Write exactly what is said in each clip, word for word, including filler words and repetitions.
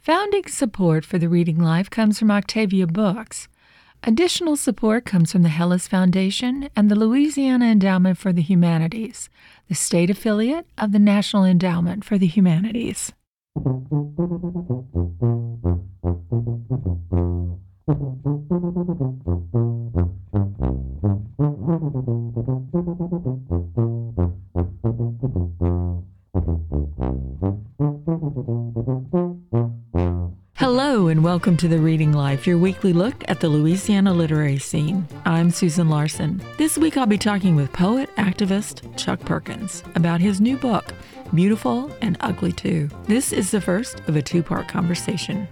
Founding support for the Reading Life comes from Octavia Books. Additional support comes from the Hellas Foundation and the Louisiana Endowment for the Humanities, the state affiliate of the National Endowment for the Humanities. Hello and welcome to The Reading Life, your weekly look at the Louisiana literary scene. I'm Susan Larson. This week I'll be talking with poet, activist Chuck Perkins about his new book, Beautiful and Ugly Too. This is the first of a two-part conversation.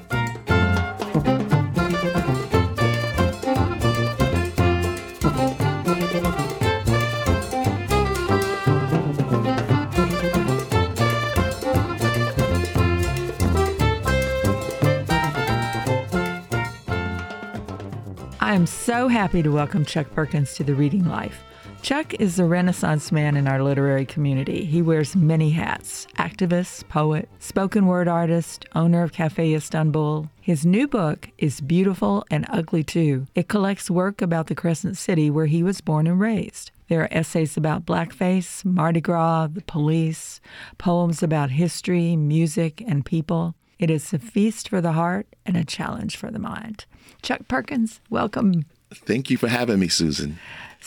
I am so happy to welcome Chuck Perkins to The Reading Life. Chuck is a Renaissance man in our literary community. He wears many hats: activist, poet, spoken word artist, owner of Cafe Istanbul. His new book is Beautiful and Ugly Too. It collects work about the Crescent City where he was born and raised. There are essays about blackface, Mardi Gras, the police, poems about history, music, and people. It is a feast for the heart and a challenge for the mind. Chuck Perkins, welcome. Thank you for having me, Susan.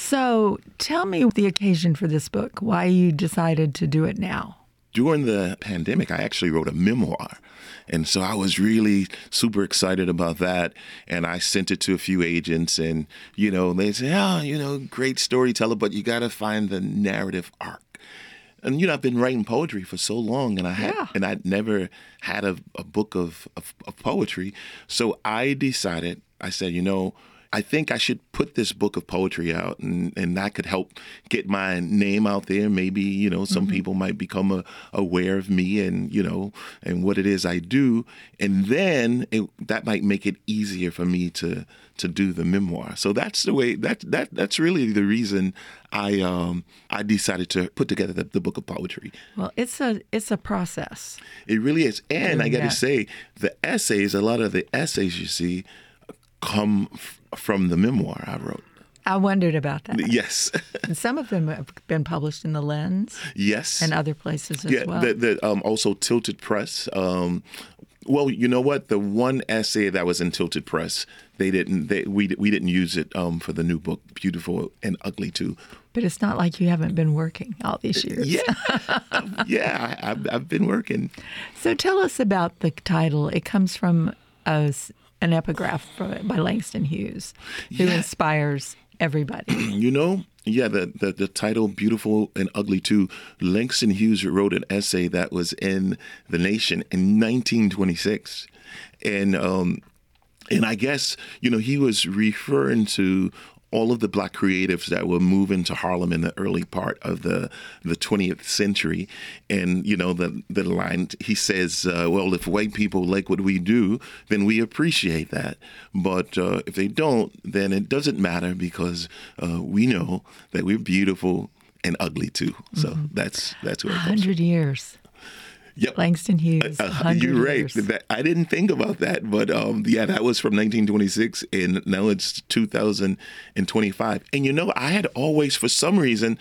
So tell me the occasion for this book, why you decided to do it now. During the pandemic, I actually wrote a memoir. And so I was really super excited about that. And I sent it to a few agents and, you know, they said, oh, you know, great storyteller, but you got to find the narrative arc. And, you know, I've been writing poetry for so long, and I had, yeah. and I'd never had a, a book of, of, of poetry. So I decided, I said, you know, I think I should put this book of poetry out, and, and that could help get my name out there. Maybe, you know, some mm-hmm. people might become a, aware of me and, you know, and what it is I do. And then it, that might make it easier for me to to do the memoir. So that's the way, that that that's really the reason I um I decided to put together the, the book of poetry. Well, it's a it's a process. It really is. And I got to yeah. say, the essays, a lot of the essays you see come f- from the memoir I wrote. I wondered about that. Yes. And some of them have been published in The Lens. Yes. And other places as yeah, well. The, the, um, also Tilted Press. Um, well, you know what? The one essay that was in Tilted Press, they didn't. They, we we didn't use it um, for the new book, Beautiful and Ugly Too. But it's not like you haven't been working all these years. Yeah, yeah, I, I've I've been working. So tell us about the title. It comes from a, an epigraph by Langston Hughes, who yeah. inspires everybody. You know, yeah, the, the, the title, Beautiful and Ugly Too, Langston Hughes wrote an essay that was in The Nation in nineteen twenty-six. And, um, and I guess, you know, he was referring to all of the Black creatives that were moving to Harlem in the early part of the the twentieth century. And, you know, the, the line, he says, uh, well, if white people like what we do, then we appreciate that. But uh, if they don't, then it doesn't matter because uh, we know that we're beautiful and ugly too. So mm-hmm. that's that's where it comes from. one hundred years. Yep. Langston Hughes. Uh, you're right. That, I didn't think about that, but um, yeah, that was from nineteen twenty-six, and now it's two thousand twenty-five. And you know, I had always, for some reason,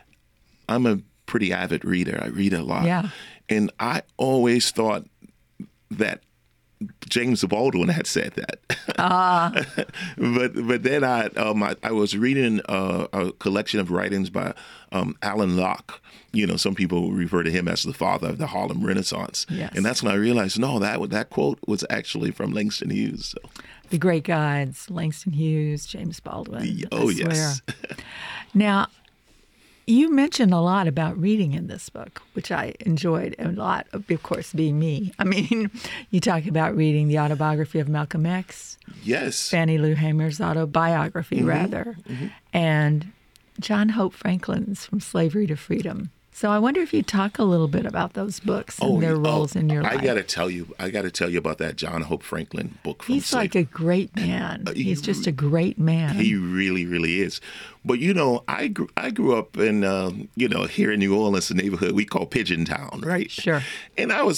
I'm a pretty avid reader. I read a lot, yeah. And I always thought that James Baldwin had said that. Ah. but but then I um I, I was reading uh, a collection of writings by um, Alan Locke. You know, some people refer to him as the father of the Harlem Renaissance. Yes. And that's when I realized, no, that that quote was actually from Langston Hughes. So. The great guides, Langston Hughes, James Baldwin. Oh, yes. Now, you mentioned a lot about reading in this book, which I enjoyed a lot, of course, being me. I mean, you talk about reading the autobiography of Malcolm X. Yes. Fannie Lou Hamer's autobiography, mm-hmm. rather. Mm-hmm. And John Hope Franklin's From Slavery to Freedom. So I wonder if you talk a little bit about those books and oh, their roles oh, in your I life. I got to tell you, I got to tell you about that John Hope Franklin book. From He's Slave. like a great man. Uh, he, He's just a great man. He really, really is. But you know, I grew, I grew up in um, you know here in New Orleans, the neighborhood we call Pigeon Town, right? Sure. And I was a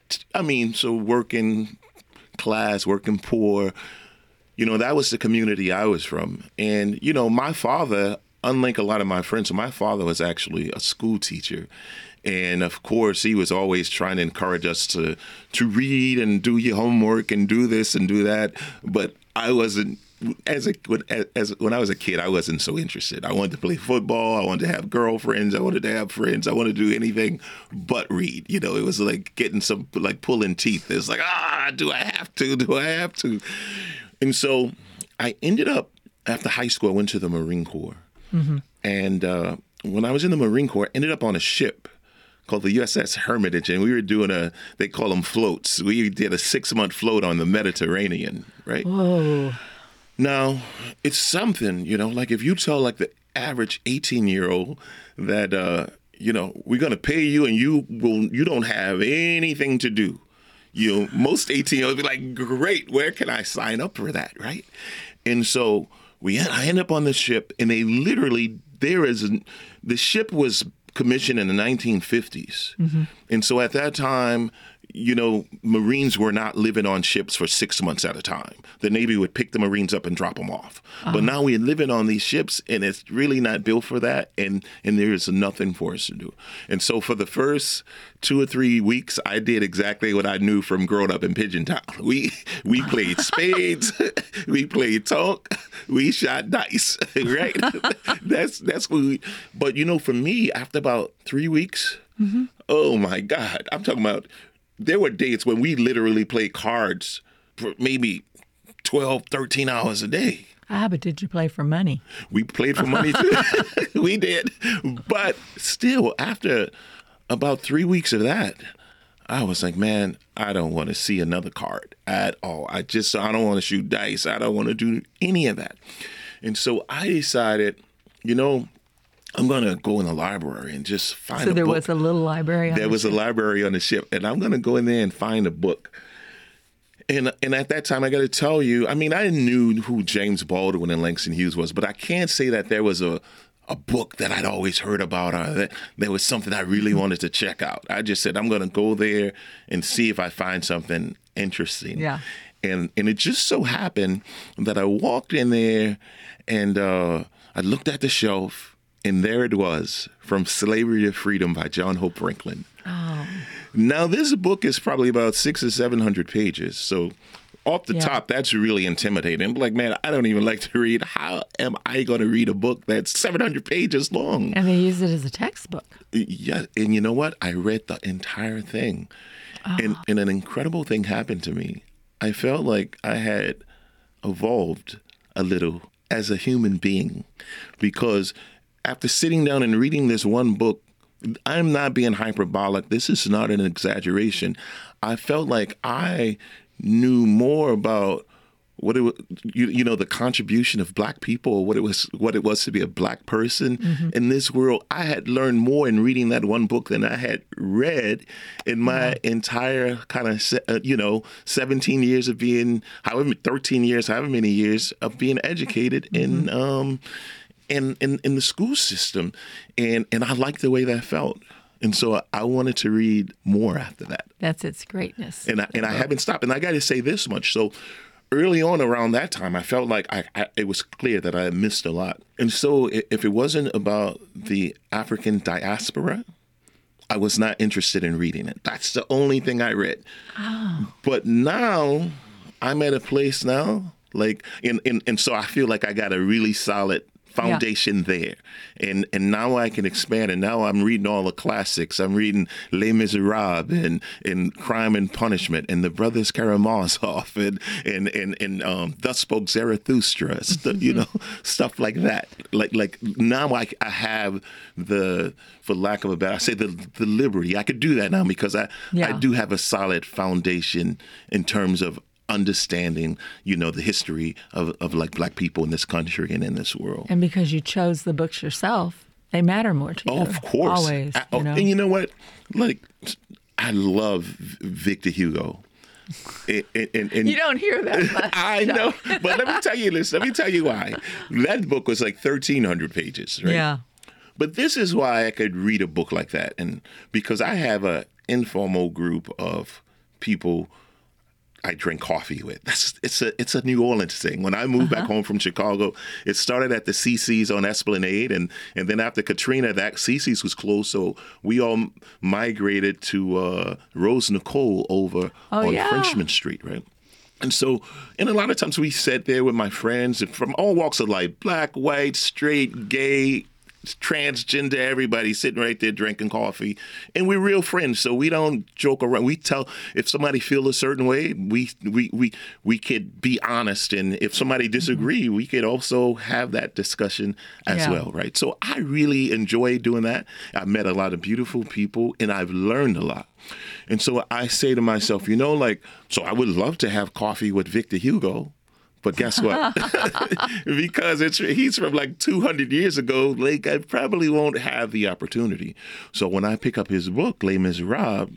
I mean, so working class, working poor, you know, that was the community I was from. And, you know, my father, unlike a lot of my friends, my father was actually a school teacher. And of course, he was always trying to encourage us to to read and do your homework and do this and do that. But I wasn't, as a as when I was a kid, I wasn't so interested. I wanted to play football. I wanted to have girlfriends. I wanted to have friends. I wanted to do anything but read. You know, it was like getting some, like pulling teeth. It's like, ah, do I have to? Do I have to? And so I ended up, after high school, I went to the Marine Corps. Mm-hmm. And uh, when I was in the Marine Corps, I ended up on a ship called the U S S Hermitage, and we were doing a, they call them floats. We did a six-month float on the Mediterranean, right? Whoa. Now, it's something, you know, like if you tell like the average eighteen-year-old that, uh, you know, we're going to pay you and you will, you don't have anything to do. You know, most eighteen-year-olds be like, great, where can I sign up for that, right? And so we, I end up on the ship, and they literally, there is, an, the ship was commissioned in the nineteen fifties. Mm-hmm. And so at that time, you know, Marines were not living on ships for six months at a time. The Navy would pick the Marines up and drop them off. Uh-huh. But now we're living on these ships, and it's really not built for that, and, and there is nothing for us to do. And so for the first two or three weeks, I did exactly what I knew from growing up in Pigeon Town. We we played spades, we played talk, we shot dice, right? that's that's what we, but you know, for me, after about three weeks, mm-hmm. oh my God, I'm talking about, there were days when we literally played cards for maybe twelve, thirteen hours a day. Ah, but did you play for money? We played for money too. We did. But still, after about three weeks of that, I was like, man, I don't want to see another card at all. I just, I don't want to shoot dice. I don't want to do any of that. And so I decided, you know, I'm going to go in the library and just find so a book. So there was a little library on There the was ship. a library on the ship, and I'm going to go in there and find a book. And and at that time, I got to tell you, I mean, I knew who James Baldwin and Langston Hughes was, but I can't say that there was a, a book that I'd always heard about or that there was something I really wanted to check out. I just said, I'm going to go there and see if I find something interesting. Yeah. And, and it just so happened that I walked in there, and uh, I looked at the shelf, and there it was, From Slavery to Freedom by John Hope Franklin. Oh. Now, this book is probably about six or seven hundred pages. So off the yeah. top, that's really intimidating. I'm like, man, I don't even like to read. How am I going to read a book that's seven hundred pages long? And they use it as a textbook. Yeah. And you know what? I read the entire thing. Oh. And, and an incredible thing happened to me. I felt like I had evolved a little as a human being, because after sitting down and reading this one book, I'm not being hyperbolic. This is not an exaggeration. I felt like I knew more about what it was, you, you know, the contribution of Black people, what it was, what it was to be a Black person mm-hmm. in this world. I had learned more in reading that one book than I had read in my mm-hmm. entire kind of, uh, you know, seventeen years of being, however, thirteen years, however many years of being educated mm-hmm. in, um, in, in, in the school system. And, and I liked the way that felt. And so I wanted to read more after that. That's its greatness. And I, and I haven't stopped. And I got to say this much. So early on around that time, I felt like I, I, it was clear that I had missed a lot. And so if it wasn't about the African diaspora, I was not interested in reading it. That's the only thing I read. Oh. But now I'm at a place now, like, and, and, and so I feel like I got a really solid foundation yeah. there. And and now I can expand, and now I'm reading all the classics. I'm reading Les Miserables and, and Crime and Punishment and The Brothers Karamazov and and and, and um, Thus Spoke Zarathustra, st- you know, stuff like that. Like like now I, I have the, for lack of a better, I say the the liberty. I could do that now because I, yeah. I do have a solid foundation in terms of understanding, you know, the history of, of like Black people in this country and in this world. And because you chose the books yourself, they matter more to you. Oh, of course. Always. I, you know? And you know what? Like, I love Victor Hugo. And, and, and you don't hear that much. I know. But let me tell you this. Let me tell you why. That book was like thirteen hundred pages, right? Yeah. But this is why I could read a book like that. And because I have an informal group of people I drink coffee with. That's it's a it's a New Orleans thing. When I moved uh-huh. back home from Chicago, it started at the C C's on Esplanade, and and then after Katrina, that C C's was closed, so we all migrated to uh, Rose Nicole over oh, on yeah. Frenchman Street, right? And so, and a lot of times we sat there with my friends from all walks of life, black, white, straight, gay, transgender, everybody sitting right there drinking coffee. And we're real friends, so we don't joke around. We tell, if somebody feel a certain way, we we we, we could be honest. And if somebody disagree, mm-hmm. we could also have that discussion as yeah. well, right? So I really enjoy doing that. I've met a lot of beautiful people, and I've learned a lot. And so I say to myself, you know, like, so I would love to have coffee with Victor Hugo. But guess what? Because it's he's from like two hundred years ago, like I probably won't have the opportunity. So when I pick up his book, Les Miserables,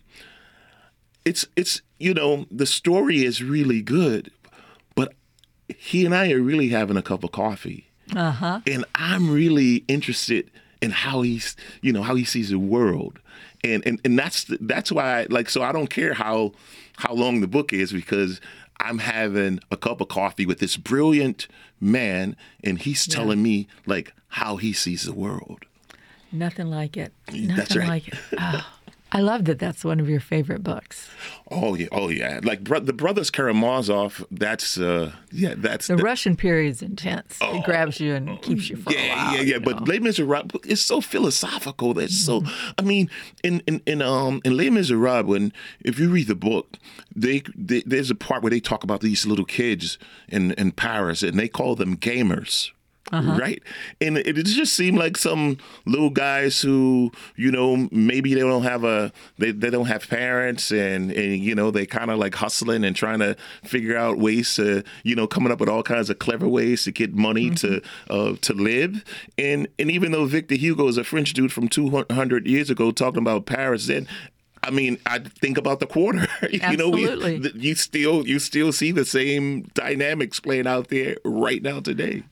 it's, it's you know, the story is really good, but he and I are really having a cup of coffee. Uh-huh. And I'm really interested in how he's, you know, how he sees the world. And and, and that's that's why, I, like, so I don't care how how long the book is, because I'm having a cup of coffee with this brilliant man, and he's yeah. telling me, like, how he sees the world. Nothing like it. Nothing that's right. like it. Oh, I love that that's one of your favorite books. Oh, yeah. Oh, yeah. Like, bro- the Brothers Karamazov, that's, uh, yeah, that's... The, the Russian period's intense. Oh, it grabs you and keeps you for yeah, a while. Yeah, yeah, But Les Miserables, it's so philosophical. It's mm-hmm. so... I mean, in, in, in, um, in Les Miserables, when, if you read the book, they, they there's a part where they talk about these little kids in, in Paris, and they call them gamers. Uh-huh. Right. And it, it just seemed like some little guys who, you know, maybe they don't have a they, they don't have parents, and, and you know, they kind of like hustling and trying to figure out ways to, you know, coming up with all kinds of clever ways to get money mm-hmm. to uh, to live. And and even though Victor Hugo is a French dude from two hundred years ago talking about Paris, then I mean, I think about the Quarter. you Absolutely. know, we, you still you still see the same dynamics playing out there right now today.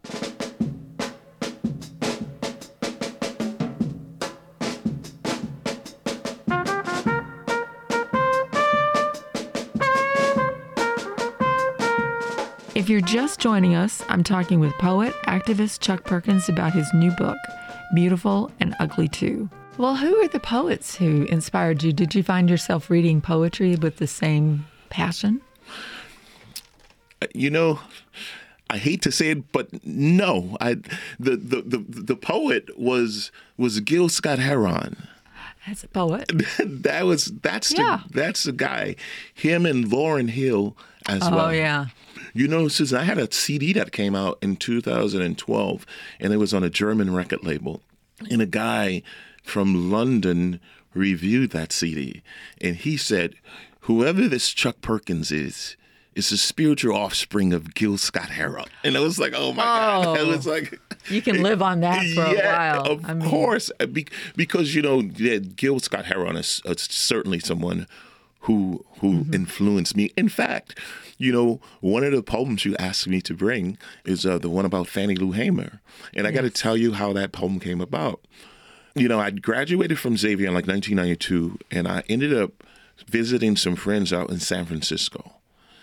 If you're just joining us, I'm talking with poet, activist Chuck Perkins about his new book, Beautiful and Ugly Too. Well, who are the poets who inspired you? Did you find yourself reading poetry with the same passion? You know, I hate to say it, but no. I the the the, the poet was was Gil Scott-Heron. As a poet. that was that's yeah. the that's the guy. Him and Lauryn Hill as oh, well. Oh yeah. You know, Susan, I had a C D that came out in two thousand twelve, and it was on a German record label. And a guy from London reviewed that C D, and he said, whoever this Chuck Perkins is, is the spiritual offspring of Gil Scott-Heron. And I was like, oh, my oh, God. I was like... You can live on that for yeah, a while. Of I mean, course. Because, you know, yeah, Gil Scott-Heron is uh, certainly someone who who mm-hmm. influenced me. In fact, you know, one of the poems you asked me to bring is uh, the one about Fannie Lou Hamer. And I yes. got to tell you how that poem came about. You know, I graduated from Xavier in like nineteen ninety-two, and I ended up visiting some friends out in San Francisco.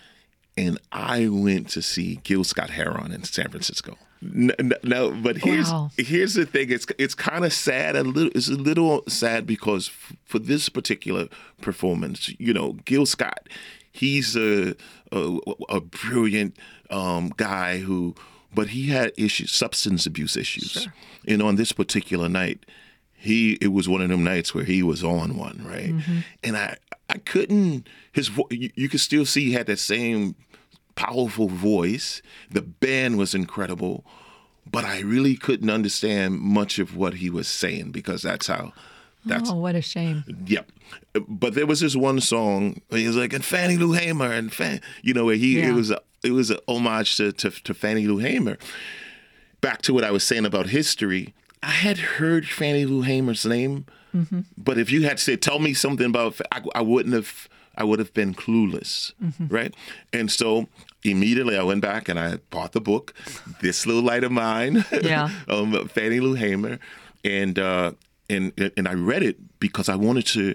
And I went to see Gil Scott-Heron in San Francisco. No, no, but here's wow. here's the thing. It's it's kind of sad. A little. It's a little sad because f- for this particular performance, you know, Gil Scott, he's a a, a brilliant um, guy who, but he had issues, substance abuse issues, sure. and on this particular night, he it was one of them nights where he was on one, right? Mm-hmm. And I I couldn't. His vo- you, you could still see he had that same powerful voice. The band was incredible, but I really couldn't understand much of what he was saying because that's how. That's, oh, what a shame. Yep. But there was this one song. He was like, and Fannie Lou Hamer, and Fan, you know, where he yeah. it was a, it was an homage to, to to Fannie Lou Hamer. Back to what I was saying about history. I had heard Fannie Lou Hamer's name, mm-hmm. but if you had said, "Tell me something about," I, I wouldn't have. I would have been clueless, mm-hmm. right? And so immediately I went back and I bought the book, This Little Light of Mine, yeah. um, Fannie Lou Hamer, and uh, and and I read it because I wanted to.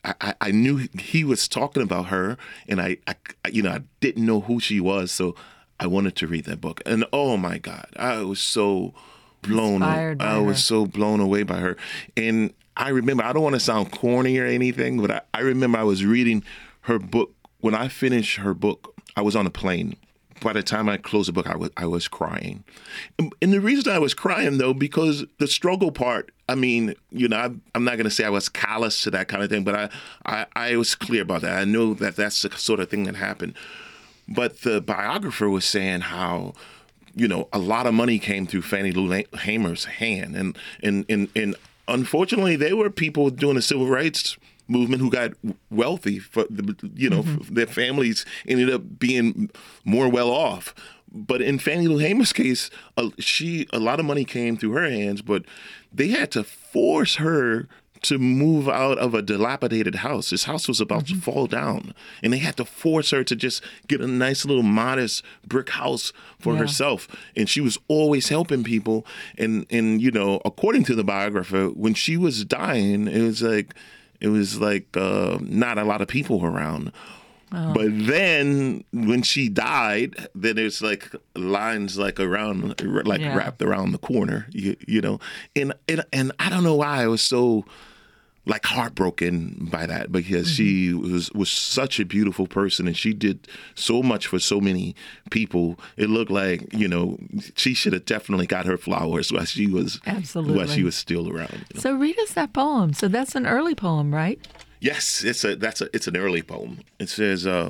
I, I knew he was talking about her, and I, I, you know, I didn't know who she was, so I wanted to read that book. And oh my God, I was so blown. Inspired by I was her. so blown away by her. And I remember, I don't want to sound corny or anything, but I, I remember I was reading her book. When I finished her book, I was on a plane. By the time I closed the book, I was I was crying. And, and the reason I was crying, though, because the struggle part, I mean, you know, I, I'm not going to say I was callous to that kind of thing, but I, I, I was clear about that. I know that that's the sort of thing that happened. But the biographer was saying how, you know, a lot of money came through Fannie Lou Hamer's hand. And, and, and, and unfortunately, they were people doing the civil rights movement who got wealthy. For the, you know, mm-hmm. their families ended up being more well off. But in Fannie Lou Hamer's case, uh, she a lot of money came through her hands, but they had to force her to move out of a dilapidated house. This house was about mm-hmm. to fall down, and they had to force her to just get a nice little modest brick house for yeah. herself. And she was always helping people. And, and, you know, according to the biographer, when she was dying, it was like, it was like uh, not a lot of people around. Oh. But then when she died, then there's like lines like around, like yeah. wrapped around the corner, you, you know. And, and and I don't know why I was so like heartbroken by that, because mm-hmm. she was was such a beautiful person, and she did so much for so many people. It looked like, you know, she should have definitely got her flowers while she was absolutely while she was still around. You know? So read us that poem. So that's an early poem, right? Yes, it's a that's a it's an early poem. It says, uh,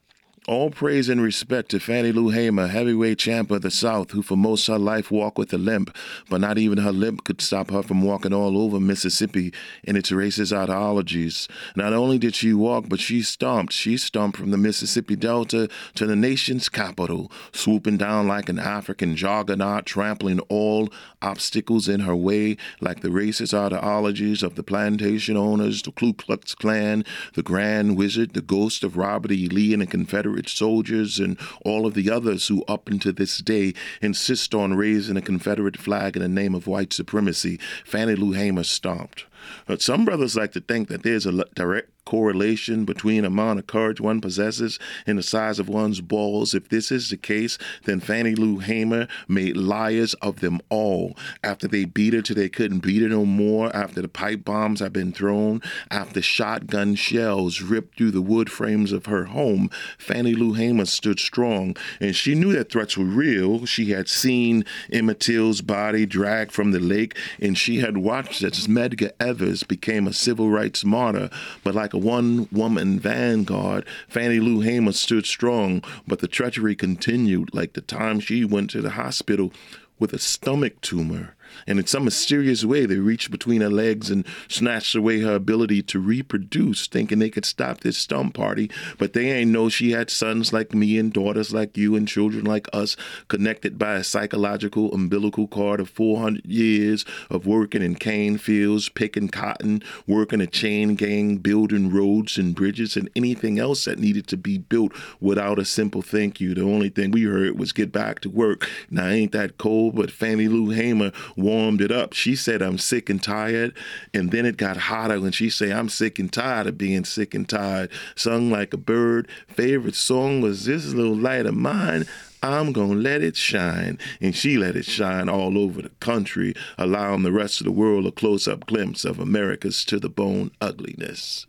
all praise and respect to Fannie Lou Hamer, heavyweight champ of the South, who for most of her life walked with a limp, but not even her limp could stop her from walking all over Mississippi in its racist ideologies. Not only did she walk, but she stomped. She stomped from the Mississippi Delta to the nation's capital, swooping down like an African juggernaut, trampling all obstacles in her way, like the racist ideologies of the plantation owners, the Ku Klux Klan, the Grand Wizard, the ghost of Robert E. Lee, and the Confederate soldiers, and all of the others who up until this day insist on raising a Confederate flag in the name of white supremacy. Fannie Lou Hamer stomped. But some brothers like to think that there's a direct correlation between the amount of courage one possesses and the size of one's balls. If this is the case, then Fannie Lou Hamer made liars of them all. After they beat her till they couldn't beat her no more, after the pipe bombs had been thrown, after shotgun shells ripped through the wood frames of her home, Fannie Lou Hamer stood strong, and she knew that threats were real. She had seen Emmett Till's body dragged from the lake, and she had watched as Medgar Evers became a civil rights martyr. But like a one-woman vanguard, Fannie Lou Hamer stood strong, but the treachery continued, like the time she went to the hospital with a stomach tumor. And in some mysterious way, they reached between her legs and snatched away her ability to reproduce, thinking they could stop this stump party. But they ain't know she had sons like me and daughters like you and children like us, connected by a psychological umbilical cord of four hundred years of working in cane fields, picking cotton, working a chain gang, building roads and bridges and anything else that needed to be built without a simple thank you. The only thing we heard was get back to work. Now, ain't that cold? But Fannie Lou Hamer warmed it up. She said, I'm sick and tired. And then it got hotter when she said, I'm sick and tired of being sick and tired. Sung like a bird. Favorite song was This Little Light of Mine. I'm going to let it shine. And she let it shine all over the country, allowing the rest of the world a close-up glimpse of America's to-the-bone ugliness.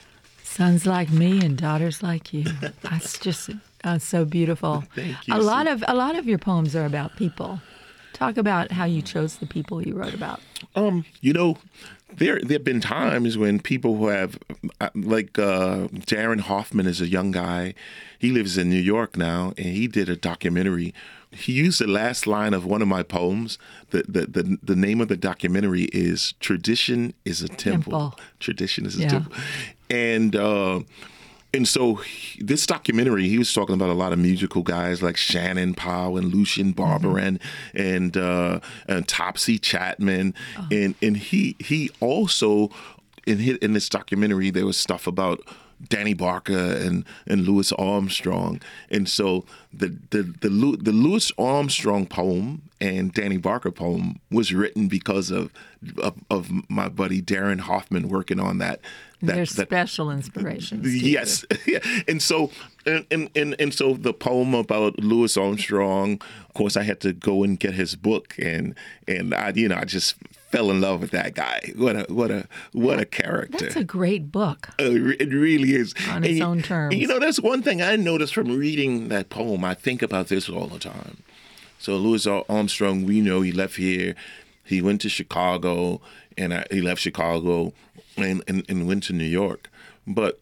Sons like me and daughters like you. That's just uh, so beautiful. Thank you. A lot of a lot of your poems are about people. Talk about how you chose the people you wrote about. Um, you know, there there have been times when people who have, like uh, Darren Hoffman is a young guy. He lives in New York now, and he did a documentary. He used the last line of one of my poems. The the the, the name of the documentary is Tradition is a Temple. temple. Tradition is a yeah. temple. And uh, And so he, this documentary, he was talking about a lot of musical guys like Shannon Powell and Lucien Barbarin mm-hmm. and uh, and Topsy Chapman, oh. and and he he also in his, in this documentary there was stuff about Danny Barker and, and Louis Armstrong, and so the the the the Louis Armstrong poem and Danny Barker poem was written because of of, of my buddy Darren Hoffman working on that that, There's that special inspirations. yes, yeah. And so and, and and and so the poem about Louis Armstrong. Of course, I had to go and get his book, and and I you know I just fell in love with that guy. What a what a what a character. That's a great book. Uh, it really is. On its and, own terms. You know, that's one thing I noticed from reading that poem. I think about this all the time. So Louis Armstrong, we know he left here. He went to Chicago, and I, he left Chicago and, and, and went to New York. But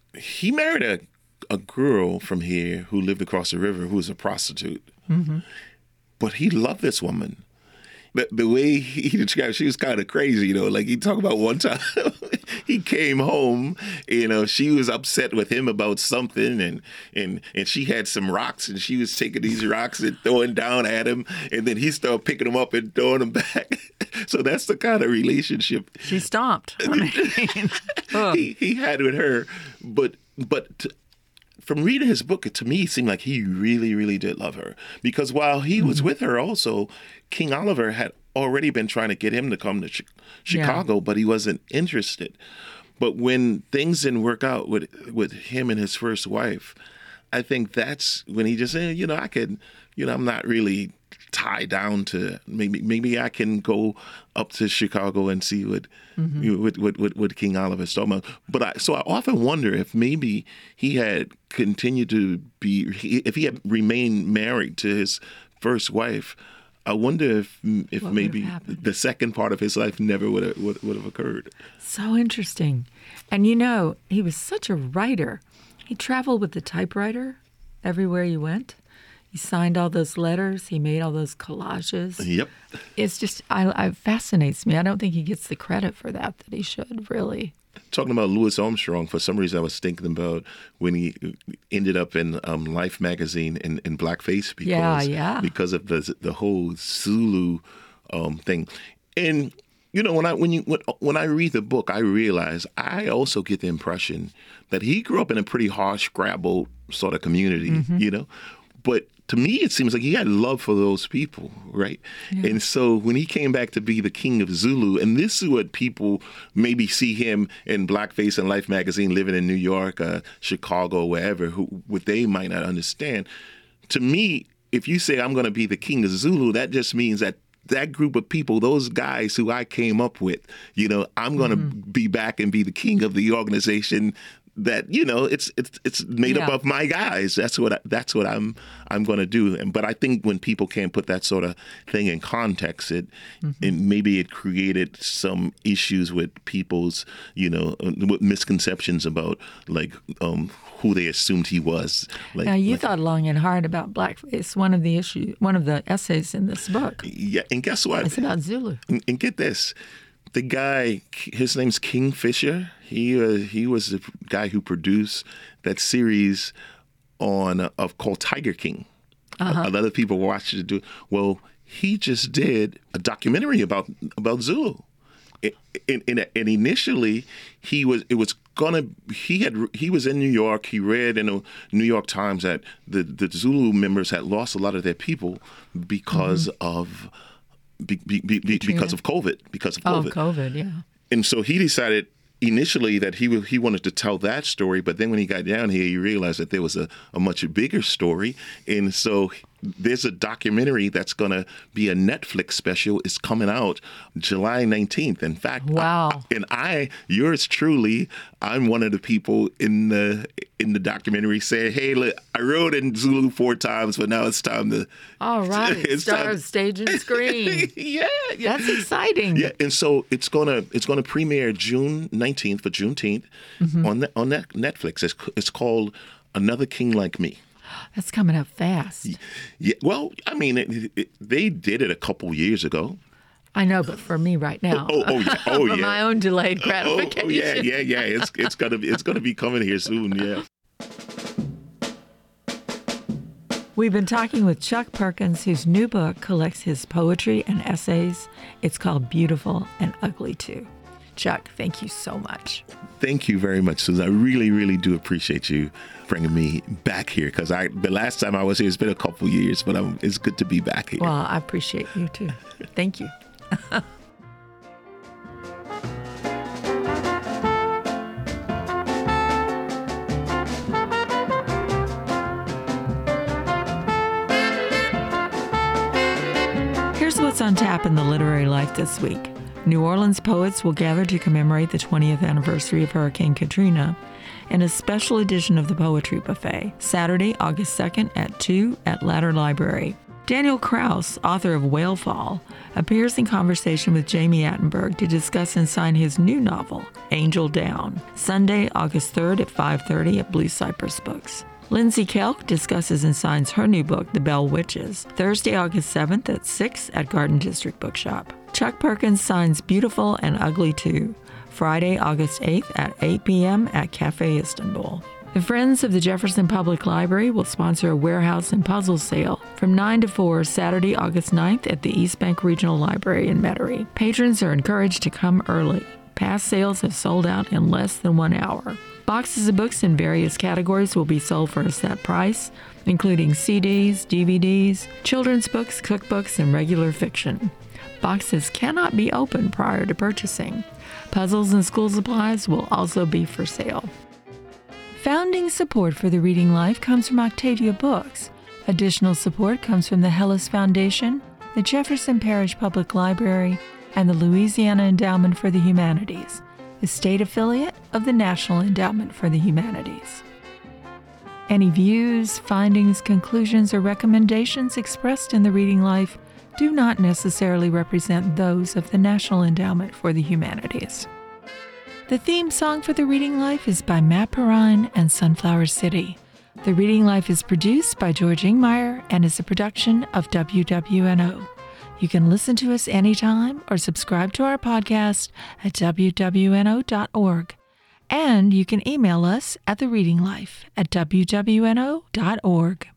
he married a, a girl from here who lived across the river who was a prostitute. Mm-hmm. But he loved this woman. The, the way he described, she was kind of crazy, you know. Like he talked about one time, he came home, you know, she was upset with him about something, and and and she had some rocks, and she was taking these rocks and throwing down at him, and then he started picking them up and throwing them back. So that's the kind of relationship She stomped. I mean, oh. he he had with her. But but. To, From reading his book, to me, it seemed like he really, really did love her. Because while he was with her also, King Oliver had already been trying to get him to come to Ch- Chicago, yeah. but he wasn't interested. But when things didn't work out with with him and his first wife, I think that's when he just said, you know, I could, you know, I'm not really tied down to, maybe maybe I can go up to Chicago and see what mm-hmm. you know, what, what, what, what King Oliver's talking about. But I, so I often wonder if maybe he had continued to be, if he had remained married to his first wife, I wonder if if what maybe the second part of his life never would have, would, would have occurred. So interesting. And you know, he was such a writer. He traveled with the typewriter everywhere he went. He signed all those letters. He made all those collages. Yep. It's just, I, I fascinates me. I don't think he gets the credit for that that he should, really. Talking about Louis Armstrong, for some reason I was thinking about when he ended up in um, Life magazine in, in blackface because, yeah, yeah. because of the the whole Zulu um, thing. And you know, when I when you when, when I read the book, I realize I also get the impression that he grew up in a pretty harsh-scrabbled sort of community, mm-hmm. you know. But to me, it seems like he had love for those people, right? Yeah. And so when he came back to be the king of Zulu, and this is what people maybe see him in blackface and Life magazine, living in New York, uh, Chicago, wherever, who what they might not understand. To me, if you say I'm going to be the king of Zulu, that just means that that group of people, those guys who I came up with, you know, I'm going to mm-hmm. be back and be the king of the organization. That, you know, it's it's it's made yeah. up of my guys. That's what I, that's what I'm I'm going to do. And but I think when people can't put that sort of thing in context, it, mm-hmm. it maybe it created some issues with people's, you know, misconceptions about like um, who they assumed he was. Like, now you like, thought long and hard about blackface. One of the issue, one of the essays in this book. Yeah, and guess what? It's about Zulu. And, and get this. The guy, his name's King Fisher. He uh, he was the guy who produced that series on uh, of called Tiger King. Uh-huh. A, a lot of people watched it. Do well. He just did a documentary about about Zulu. And, and, and initially, he was it was gonna he had he was in New York. He read in the New York Times that the the Zulu members had lost a lot of their people because mm-hmm. of. Be, be, be, because of COVID, because of COVID. Oh, COVID, yeah. And so he decided initially that he he wanted to tell that story, but then when he got down here, he realized that there was a, a much bigger story. And so there's a documentary that's going to be a Netflix special. It's coming out July nineteenth. In fact, wow. I, and I, yours truly, I'm one of the people in the in the documentary saying, "Hey, look, I wrote in Zulu four times, but now it's time to." All right, it's star time. Of stage and screen. yeah, yeah, that's exciting. Yeah, and so it's gonna it's gonna premiere June nineteenth for Juneteenth mm-hmm. on the, on Netflix. It's it's called Another King Like Me. That's coming up fast. Yeah, well, I mean, it, it, they did it a couple years ago. I know, but for me right now, oh, oh, oh yeah, oh for yeah, my own delayed gratification. Oh, oh yeah, yeah, yeah. It's it's gonna be it's gonna be coming here soon. Yeah. We've been talking with Chuck Perkins, whose new book collects his poetry and essays. It's called Beautiful and Ugly Too. Chuck, thank you so much. Thank you very much, Susan. I really, really do appreciate you bringing me back here because I the last time I was here, it's been a couple years, but I'm, it's good to be back here. Well, I appreciate you too. Thank you. What's on tap in the literary life this week? New Orleans poets will gather to commemorate the twentieth anniversary of Hurricane Katrina in a special edition of the Poetry Buffet, Saturday, August second at two at Ladder Library. Daniel Kraus, author of Whalefall, appears in conversation with Jamie Attenberg to discuss and sign his new novel, Angel Down, Sunday, August third at five thirty at Blue Cypress Books. Lindsay Kelk discusses and signs her new book, The Bell Witches, Thursday, August seventh at six at Garden District Bookshop. Chuck Perkins signs Beautiful and Ugly Too, Friday, August eighth at eight p.m. at Cafe Istanbul. The Friends of the Jefferson Public Library will sponsor a warehouse and puzzle sale from nine to four Saturday, August ninth at the East Bank Regional Library in Metairie. Patrons are encouraged to come early. Past sales have sold out in less than one hour. Boxes of books in various categories will be sold for a set price, including C Ds, D V Ds, children's books, cookbooks, and regular fiction. Boxes cannot be opened prior to purchasing. Puzzles and school supplies will also be for sale. Founding support for the Reading Life comes from Octavia Books. Additional support comes from the Hellis Foundation, the Jefferson Parish Public Library, and the Louisiana Endowment for the Humanities, the state affiliate of the National Endowment for the Humanities. Any views, findings, conclusions, or recommendations expressed in the Reading Life do not necessarily represent those of the National Endowment for the Humanities. The theme song for The Reading Life is by Matt Perrine and Sunflower City. The Reading Life is produced by George Ingmeyer and is a production of W W N O. You can listen to us anytime or subscribe to our podcast at W W N O dot org. And you can email us at the reading life at W W N O dot org.